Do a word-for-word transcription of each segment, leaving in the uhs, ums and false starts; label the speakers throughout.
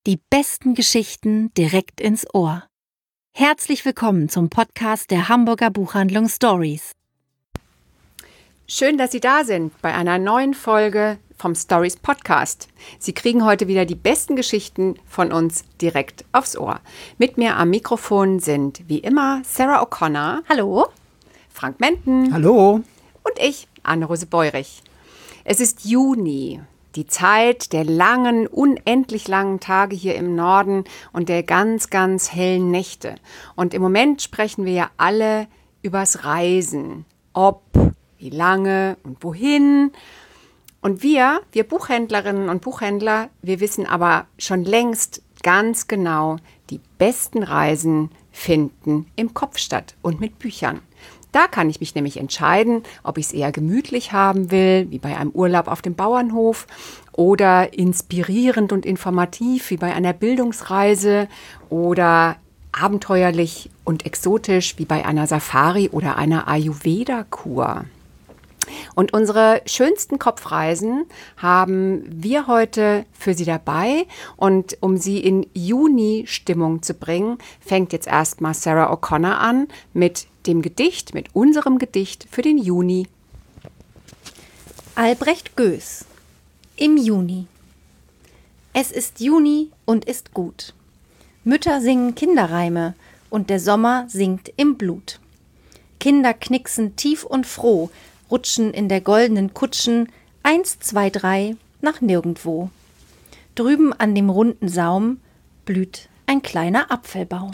Speaker 1: Die besten Geschichten direkt ins Ohr. Herzlich willkommen zum Podcast der Hamburger Buchhandlung Stories.
Speaker 2: Schön, dass Sie da sind bei einer neuen Folge vom Stories Podcast. Sie kriegen heute wieder die besten Geschichten von uns direkt aufs Ohr. Mit mir am Mikrofon sind wie immer Sarah O'Connor.
Speaker 1: Hallo.
Speaker 2: Frank Menten.
Speaker 3: Hallo.
Speaker 2: Und ich, Anne-Rose Beurich. Es ist Juni. Die Zeit der langen, unendlich langen Tage hier im Norden und der ganz, ganz hellen Nächte. Und im Moment sprechen wir ja alle übers Reisen. Ob, wie lange und wohin. Und wir, wir Buchhändlerinnen und Buchhändler, wir wissen aber schon längst ganz genau, die besten Reisen finden im Kopf statt und mit Büchern. Da kann ich mich nämlich entscheiden, ob ich es eher gemütlich haben will, wie bei einem Urlaub auf dem Bauernhof, oder inspirierend und informativ, wie bei einer Bildungsreise, oder abenteuerlich und exotisch, wie bei einer Safari oder einer Ayurveda-Kur. Und unsere schönsten Kopfreisen haben wir heute für Sie dabei. Und um Sie in Juni-Stimmung zu bringen, fängt jetzt erstmal Sarah O'Connor an mit dem Gedicht, mit unserem Gedicht für den Juni.
Speaker 1: Albrecht Goes. Im Juni. Es ist Juni und ist gut. Mütter singen Kinderreime und der Sommer singt im Blut. Kinder knicksen tief und froh, rutschen in der goldenen Kutschen eins, zwei, drei nach nirgendwo. Drüben an dem runden Saum blüht ein kleiner Apfelbaum.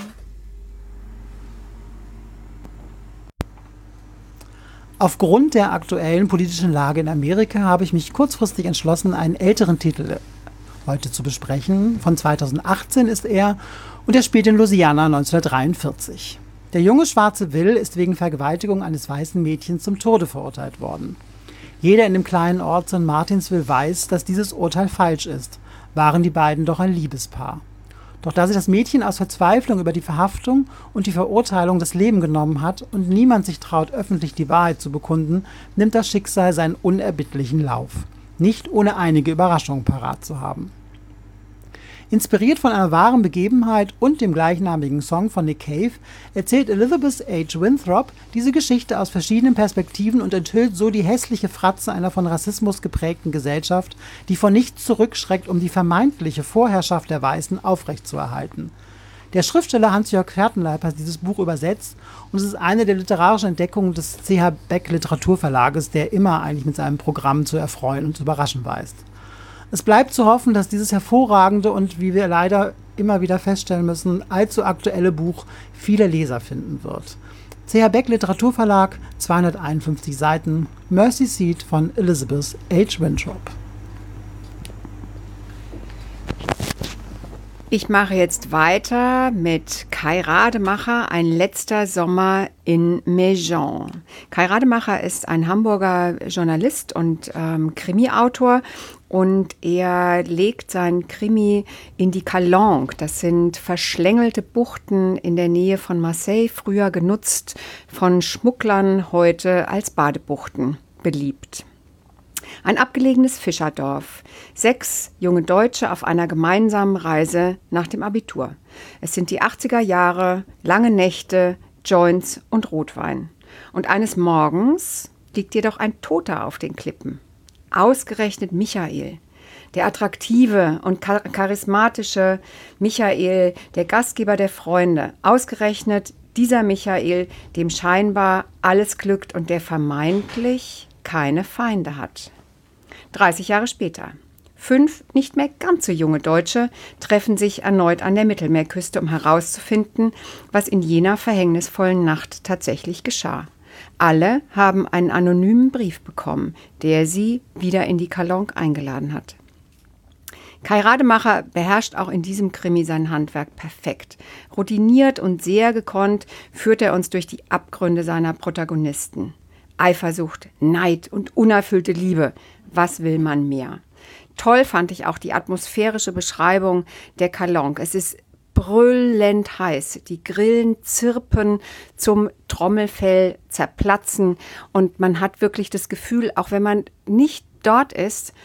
Speaker 3: Aufgrund der aktuellen politischen Lage in Amerika habe ich mich kurzfristig entschlossen, einen älteren Titel heute zu besprechen. Von zweitausendachtzehn ist er und er spielt in Louisiana neunzehnhundertdreiundvierzig. Der junge schwarze Will ist wegen Vergewaltigung eines weißen Mädchens zum Tode verurteilt worden. Jeder in dem kleinen Ort Sankt Martinsville weiß, dass dieses Urteil falsch ist. Waren die beiden doch ein Liebespaar. Doch da sich das Mädchen aus Verzweiflung über die Verhaftung und die Verurteilung das Leben genommen hat und niemand sich traut, öffentlich die Wahrheit zu bekunden, nimmt das Schicksal seinen unerbittlichen Lauf. Nicht ohne einige Überraschungen parat zu haben. Inspiriert von einer wahren Begebenheit und dem gleichnamigen Song von Nick Cave erzählt Elizabeth H. Winthrop diese Geschichte aus verschiedenen Perspektiven und enthüllt so die hässliche Fratze einer von Rassismus geprägten Gesellschaft, die vor nichts zurückschreckt, um die vermeintliche Vorherrschaft der Weißen aufrechtzuerhalten. Der Schriftsteller Hans-Jörg Hertenleib hat dieses Buch übersetzt und es ist eine der literarischen Entdeckungen des C H. Beck Literaturverlages, der immer eigentlich mit seinem Programm zu erfreuen und zu überraschen weiß. Es bleibt zu hoffen, dass dieses hervorragende und, wie wir leider immer wieder feststellen müssen, allzu aktuelle Buch viele Leser finden wird. C H. Beck Literaturverlag, zweihunderteinundfünfzig Seiten, Mercy Seat von Elizabeth H. Winthrop.
Speaker 2: Ich mache jetzt weiter mit Kai Rademacher, Ein letzter Sommer in Méjean. Kai Rademacher ist ein Hamburger Journalist und ähm, Krimi-Autor und er legt sein Krimi in die Calanque. Das sind verschlängelte Buchten in der Nähe von Marseille, früher genutzt von Schmugglern, heute als Badebuchten beliebt. Ein abgelegenes Fischerdorf. Sechs junge Deutsche auf einer gemeinsamen Reise nach dem Abitur. Es sind die achtziger Jahre, lange Nächte, Joints und Rotwein. Und eines Morgens liegt jedoch ein Toter auf den Klippen. Ausgerechnet Michael. Der attraktive und charismatische Michael, der Gastgeber der Freunde. Ausgerechnet dieser Michael, dem scheinbar alles glückt und der vermeintlich keine Feinde hat. dreißig Jahre später. Fünf nicht mehr ganz so junge Deutsche treffen sich erneut an der Mittelmeerküste, um herauszufinden, was in jener verhängnisvollen Nacht tatsächlich geschah. Alle haben einen anonymen Brief bekommen, der sie wieder in die Calanque eingeladen hat. Kai Rademacher beherrscht auch in diesem Krimi sein Handwerk perfekt. Routiniert und sehr gekonnt führt er uns durch die Abgründe seiner Protagonisten. Eifersucht, Neid und unerfüllte Liebe. Was will man mehr? Toll fand ich auch die atmosphärische Beschreibung der Calanque. Es ist brüllend heiß. Die Grillen zirpen, zum Trommelfell zerplatzen und man hat wirklich das Gefühl, auch wenn man nicht dort ist,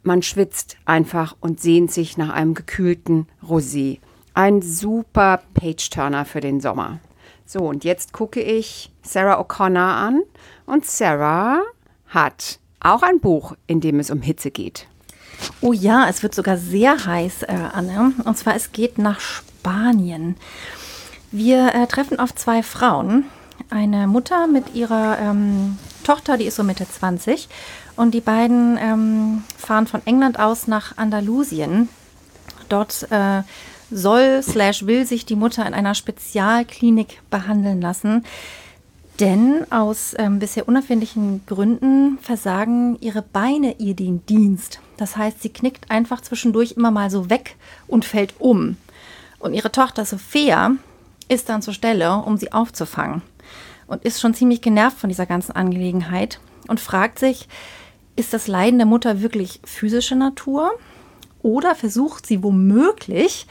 Speaker 2: man schwitzt einfach und sehnt sich nach einem gekühlten Rosé. Ein super Page-Turner für den Sommer. So, und jetzt gucke ich Sarah O'Connor an. Und Sarah hat auch ein Buch, in dem es um Hitze geht.
Speaker 1: Oh ja, es wird sogar sehr heiß, äh, Anne. Und zwar, es geht nach Spanien. Wir äh, treffen auf zwei Frauen. Eine Mutter mit ihrer ähm, Tochter, die ist so Mitte zwanzig. Und die beiden ähm, fahren von England aus nach Andalusien. Dort äh, soll slash will sich die Mutter in einer Spezialklinik behandeln lassen. Denn aus ähm, bisher unerfindlichen Gründen versagen ihre Beine ihr den Dienst. Das heißt, sie knickt einfach zwischendurch immer mal so weg und fällt um. Und ihre Tochter Sophia ist dann zur Stelle, um sie aufzufangen. Und ist schon ziemlich genervt von dieser ganzen Angelegenheit und fragt sich, ist das Leiden der Mutter wirklich physische Natur? Oder versucht sie womöglich,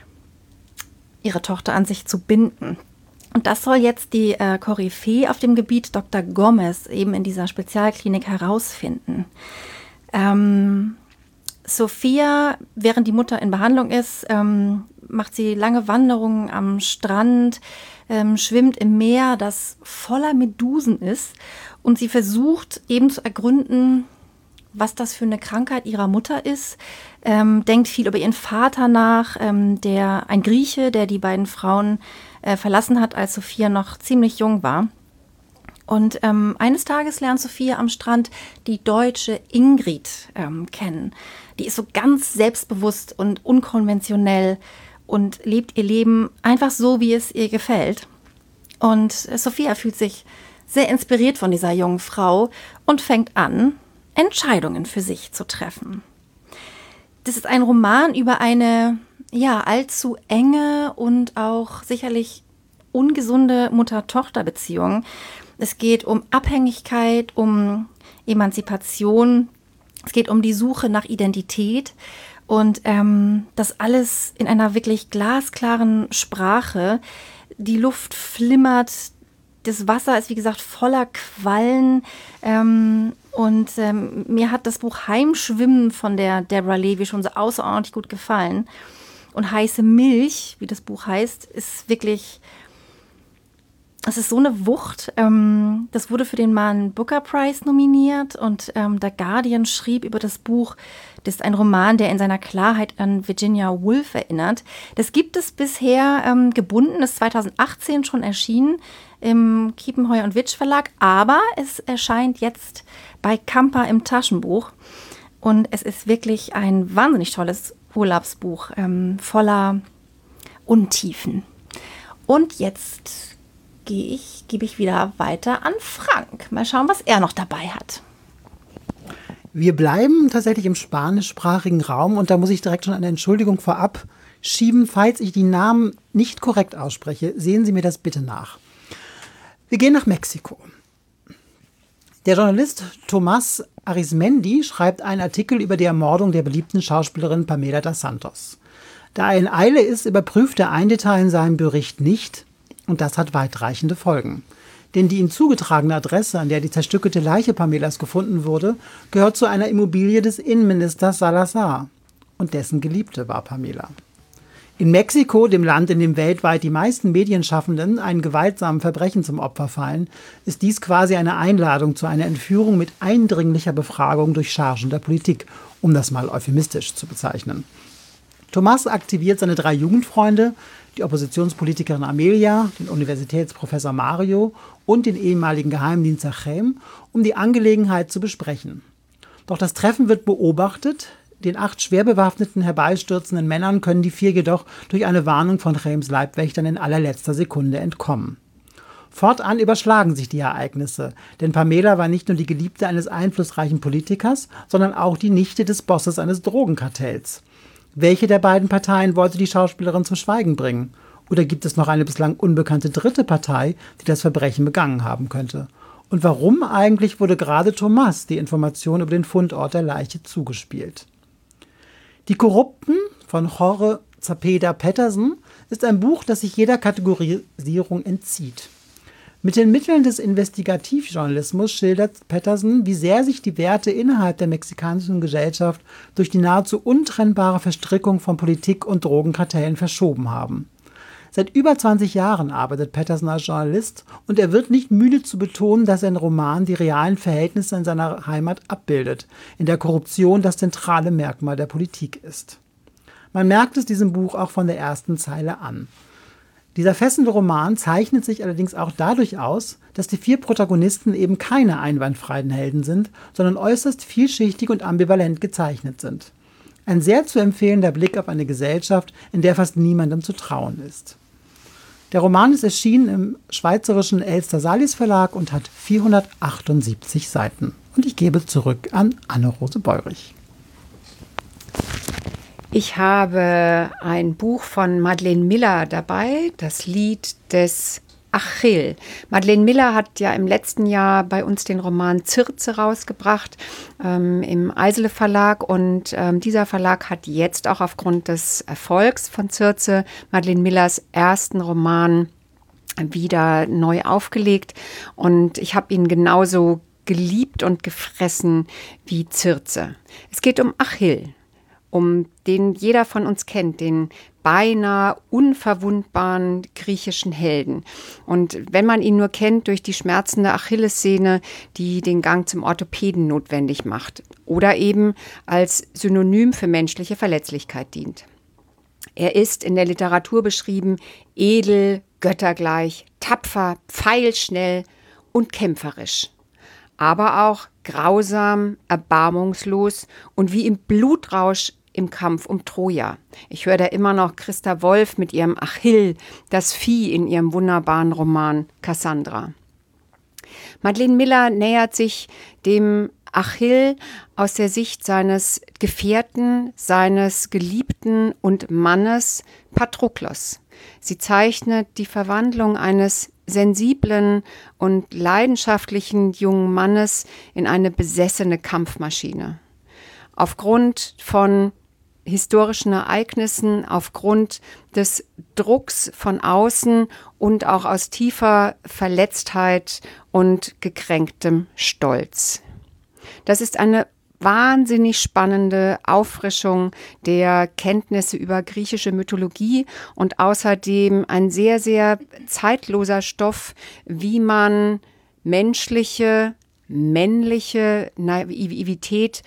Speaker 1: ihre Tochter an sich zu binden? Und das soll jetzt die äh, Koryphäe auf dem Gebiet Doktor Gomez eben in dieser Spezialklinik herausfinden. Ähm, Sophia, während die Mutter in Behandlung ist, ähm, macht sie lange Wanderungen am Strand, ähm, schwimmt im Meer, das voller Medusen ist. Und sie versucht eben zu ergründen, was das für eine Krankheit ihrer Mutter ist. Ähm, denkt viel über ihren Vater nach, ähm, der ein Grieche, der die beiden Frauen äh, verlassen hat, als Sophia noch ziemlich jung war. Und ähm, eines Tages lernt Sophia am Strand die deutsche Ingrid ähm, kennen. Die ist so ganz selbstbewusst und unkonventionell und lebt ihr Leben einfach so, wie es ihr gefällt. Und äh, Sophia fühlt sich sehr inspiriert von dieser jungen Frau und fängt an, Entscheidungen für sich zu treffen. Das ist ein Roman über eine ja allzu enge und auch sicherlich ungesunde Mutter-Tochter-Beziehung. Es geht um Abhängigkeit, um Emanzipation, es geht um die Suche nach Identität und ähm, das alles in einer wirklich glasklaren Sprache. Die Luft flimmert, das Wasser ist wie gesagt voller Quallen ähm, und ähm, mir hat das Buch Heimschwimmen von der Deborah Levy schon so außerordentlich gut gefallen. Und Heiße Milch, wie das Buch heißt, ist wirklich, es ist so eine Wucht. Ähm, das wurde für den Man Booker Prize nominiert und ähm, der Guardian schrieb über das Buch, das ist ein Roman, der in seiner Klarheit an Virginia Woolf erinnert. Das gibt es bisher ähm, gebunden, ist zweitausendachtzehn schon erschienen im Kiepenheuer und Witsch Verlag, aber es erscheint jetzt bei Kampa im Taschenbuch und es ist wirklich ein wahnsinnig tolles Urlaubsbuch ähm, voller Untiefen. Und jetzt gehe ich, gebe ich wieder weiter an Frank. Mal schauen, was er noch dabei hat.
Speaker 3: Wir bleiben tatsächlich im spanischsprachigen Raum und da muss ich direkt schon eine Entschuldigung vorab schieben. Falls ich die Namen nicht korrekt ausspreche, sehen Sie mir das bitte nach. Wir gehen nach Mexiko. Der Journalist Tomás Arizmendi schreibt einen Artikel über die Ermordung der beliebten Schauspielerin Pamela dos Santos. Da er in Eile ist, überprüft er ein Detail in seinem Bericht nicht und das hat weitreichende Folgen. Denn die ihm zugetragene Adresse, an der die zerstückelte Leiche Pamelas gefunden wurde, gehört zu einer Immobilie des Innenministers Salazar. Und dessen Geliebte war Pamela. In Mexiko, dem Land, in dem weltweit die meisten Medienschaffenden einen gewaltsamen Verbrechen zum Opfer fallen, ist dies quasi eine Einladung zu einer Entführung mit eindringlicher Befragung durch Chargen der Politik, um das mal euphemistisch zu bezeichnen. Tomás aktiviert seine drei Jugendfreunde, die Oppositionspolitikerin Amelia, den Universitätsprofessor Mario und den ehemaligen Geheimdienstler Chem, um die Angelegenheit zu besprechen. Doch das Treffen wird beobachtet. Den acht schwer bewaffneten, herbeistürzenden Männern können die vier jedoch durch eine Warnung von Chems Leibwächtern in allerletzter Sekunde entkommen. Fortan überschlagen sich die Ereignisse, denn Pamela war nicht nur die Geliebte eines einflussreichen Politikers, sondern auch die Nichte des Bosses eines Drogenkartells. Welche der beiden Parteien wollte die Schauspielerin zum Schweigen bringen? Oder gibt es noch eine bislang unbekannte dritte Partei, die das Verbrechen begangen haben könnte? Und warum eigentlich wurde gerade Tomás die Information über den Fundort der Leiche zugespielt? Die Korrupten von Jorge Zepeda Peterson ist ein Buch, das sich jeder Kategorisierung entzieht. Mit den Mitteln des Investigativjournalismus schildert Patterson, wie sehr sich die Werte innerhalb der mexikanischen Gesellschaft durch die nahezu untrennbare Verstrickung von Politik und Drogenkartellen verschoben haben. Seit über zwanzig Jahren arbeitet Patterson als Journalist und er wird nicht müde zu betonen, dass sein Roman die realen Verhältnisse in seiner Heimat abbildet, in der Korruption das zentrale Merkmal der Politik ist. Man merkt es diesem Buch auch von der ersten Zeile an. Dieser fesselnde Roman zeichnet sich allerdings auch dadurch aus, dass die vier Protagonisten eben keine einwandfreien Helden sind, sondern äußerst vielschichtig und ambivalent gezeichnet sind. Ein sehr zu empfehlender Blick auf eine Gesellschaft, in der fast niemandem zu trauen ist. Der Roman ist erschienen im schweizerischen Elster Salis Verlag und hat vierhundertachtundsiebzig Seiten. Und ich gebe zurück an Anne-Rose Beurich.
Speaker 2: Ich habe ein Buch von Madeleine Miller dabei, das Lied des Achill. Madeleine Miller hat ja im letzten Jahr bei uns den Roman Circe rausgebracht ähm, im Eisele Verlag und ähm, dieser Verlag hat jetzt auch aufgrund des Erfolgs von Circe Madeleine Millers ersten Roman wieder neu aufgelegt und ich habe ihn genauso geliebt und gefressen wie Circe. Es geht um Achill, um den jeder von uns kennt, den beinahe unverwundbaren griechischen Helden. Und wenn man ihn nur kennt durch die schmerzende Achillessehne, die den Gang zum Orthopäden notwendig macht oder eben als Synonym für menschliche Verletzlichkeit dient. Er ist in der Literatur beschrieben edel, göttergleich, tapfer, pfeilschnell und kämpferisch. Aber auch grausam, erbarmungslos und wie im Blutrausch im Kampf um Troja. Ich höre da immer noch Christa Wolf mit ihrem Achill, das Vieh in ihrem wunderbaren Roman Cassandra. Madeleine Miller nähert sich dem Achill aus der Sicht seines Gefährten, seines Geliebten und Mannes Patroklos. Sie zeichnet die Verwandlung eines sensiblen und leidenschaftlichen jungen Mannes in eine besessene Kampfmaschine. Aufgrund von historischen Ereignissen, aufgrund des Drucks von außen und auch aus tiefer Verletztheit und gekränktem Stolz. Das ist eine wahnsinnig spannende Auffrischung der Kenntnisse über griechische Mythologie und außerdem ein sehr, sehr zeitloser Stoff, wie man menschliche, männliche Naivität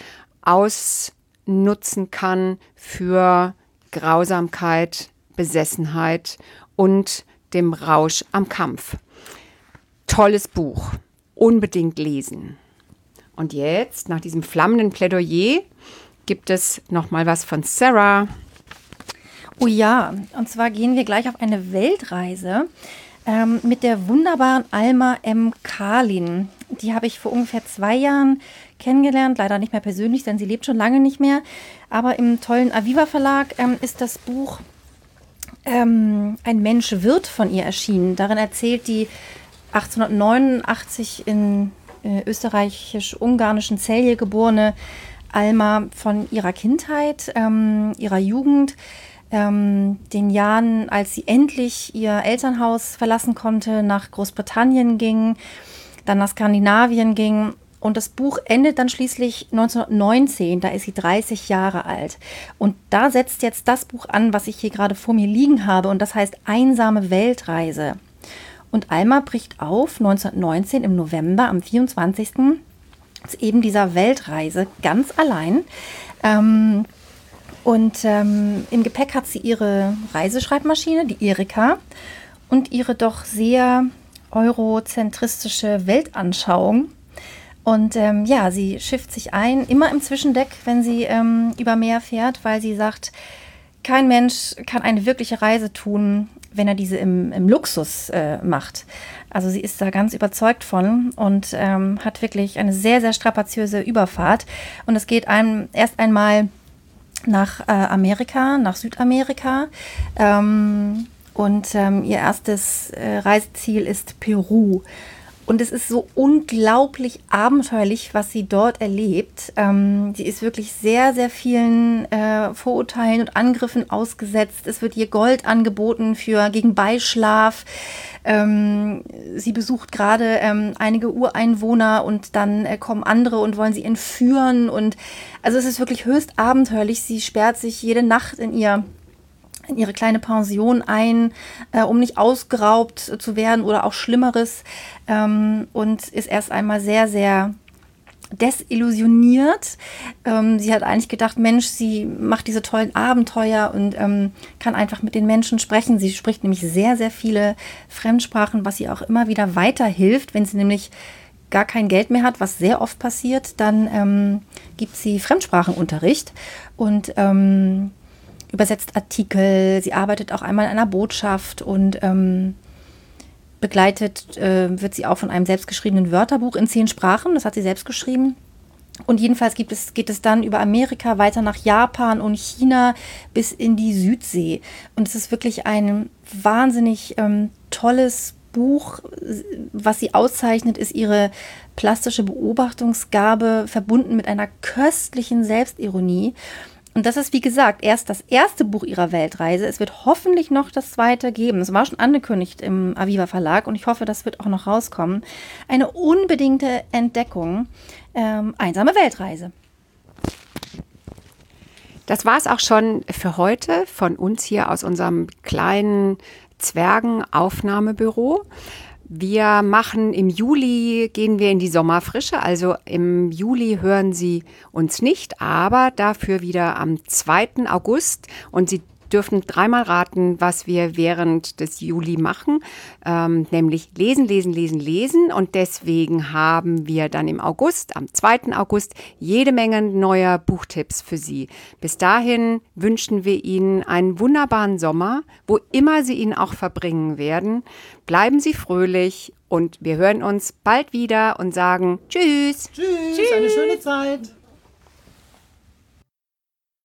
Speaker 2: ausnutzen kann für Grausamkeit, Besessenheit und dem Rausch am Kampf. Tolles Buch, unbedingt lesen. Und jetzt, nach diesem flammenden Plädoyer, gibt es noch mal was von Sarah.
Speaker 1: Oh ja, und zwar gehen wir gleich auf eine Weltreise ähm, mit der wunderbaren Alma M. Karlin. Die habe ich vor ungefähr zwei Jahren kennengelernt, leider nicht mehr persönlich, denn sie lebt schon lange nicht mehr. Aber im tollen Aviva Verlag ähm, ist das Buch ähm, Ein Mensch wird von ihr erschienen. Darin erzählt die achtzehnhundertneunundachtzig in äh, österreichisch-ungarischen Celje geborene Alma von ihrer Kindheit, ähm, ihrer Jugend, ähm, den Jahren, als sie endlich ihr Elternhaus verlassen konnte, nach Großbritannien ging, dann nach Skandinavien ging. Und das Buch endet dann schließlich neunzehnhundertneunzehn, da ist sie dreißig Jahre alt. Und da setzt jetzt das Buch an, was ich hier gerade vor mir liegen habe, und das heißt Einsame Weltreise. Und Alma bricht auf neunzehnhundertneunzehn im November, am vierundzwanzigsten zu eben dieser Weltreise ganz allein. Ähm, und ähm, im Gepäck hat sie ihre Reiseschreibmaschine, die Erika, und ihre doch sehr eurozentristische Weltanschauung. Und ähm, ja, sie schifft sich ein, immer im Zwischendeck, wenn sie ähm, über Meer fährt, weil sie sagt, kein Mensch kann eine wirkliche Reise tun, wenn er diese im, im Luxus äh, macht. Also sie ist da ganz überzeugt von und ähm, hat wirklich eine sehr, sehr strapaziöse Überfahrt. Und es geht einem erst einmal nach äh, Amerika, nach Südamerika. Ähm, und ähm, ihr erstes äh, Reiseziel ist Peru. Und es ist so unglaublich abenteuerlich, was sie dort erlebt. Ähm, sie ist wirklich sehr, sehr vielen äh, Vorurteilen und Angriffen ausgesetzt. Es wird ihr Gold angeboten für gegen Beischlaf. Ähm, sie besucht gerade ähm, einige Ureinwohner und dann äh, kommen andere und wollen sie entführen. Und also es ist wirklich höchst abenteuerlich. Sie sperrt sich jede Nacht in ihr in ihre kleine Pension ein, äh, um nicht ausgeraubt zu werden oder auch Schlimmeres, ähm, und ist erst einmal sehr, sehr desillusioniert. Ähm, sie hat eigentlich gedacht, Mensch, sie macht diese tollen Abenteuer und ähm, kann einfach mit den Menschen sprechen. Sie spricht nämlich sehr, sehr viele Fremdsprachen, was ihr auch immer wieder weiterhilft, wenn sie nämlich gar kein Geld mehr hat, was sehr oft passiert, dann ähm, gibt sie Fremdsprachenunterricht und ähm, übersetzt Artikel, sie arbeitet auch einmal in einer Botschaft und ähm, begleitet äh, wird sie auch von einem selbstgeschriebenen Wörterbuch in zehn Sprachen, das hat sie selbst geschrieben. Und jedenfalls gibt es, geht es dann über Amerika weiter nach Japan und China bis in die Südsee. Und es ist wirklich ein wahnsinnig ähm, tolles Buch. Was sie auszeichnet, ist ihre plastische Beobachtungsgabe, verbunden mit einer köstlichen Selbstironie. Und das ist, wie gesagt, erst das erste Buch ihrer Weltreise. Es wird hoffentlich noch das zweite geben. Es war schon angekündigt im Aviva Verlag und ich hoffe, das wird auch noch rauskommen. Eine unbedingte Entdeckung. Ähm, einsame Weltreise.
Speaker 2: Das war es auch schon für heute von uns hier aus unserem kleinen Zwergenaufnahmebüro. Wir machen im Juli, gehen wir in die Sommerfrische, also im Juli hören Sie uns nicht, aber dafür wieder am zweiten August und Sie dürfen dreimal raten, was wir während des Juli machen, ähm, nämlich lesen, lesen, lesen, lesen und deswegen haben wir dann im August, am zweiten August, jede Menge neuer Buchtipps für Sie. Bis dahin wünschen wir Ihnen einen wunderbaren Sommer, wo immer Sie ihn auch verbringen werden. Bleiben Sie fröhlich und wir hören uns bald wieder und sagen Tschüss.
Speaker 3: Tschüss, Tschüss. Eine schöne Zeit.